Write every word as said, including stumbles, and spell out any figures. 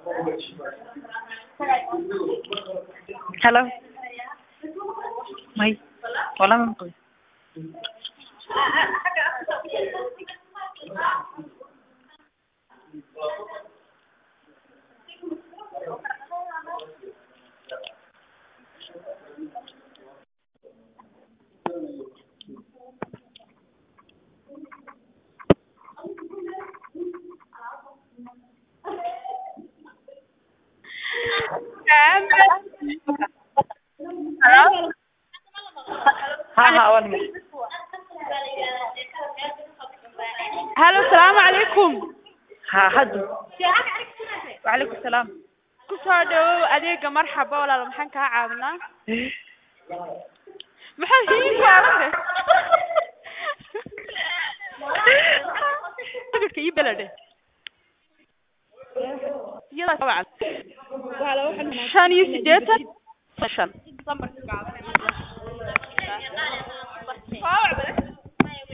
Hello. May. Wala man po. Hello? Ha ha one minute. Hello, السلام عليكم. Ha hadu. Wa alaykum salam. ku soo dhawow adeega marxaba walaal maxaan kaa caawinaa maxaa hiin saaran tigirka ii belade yada tabcan shan iyo siddeetan shan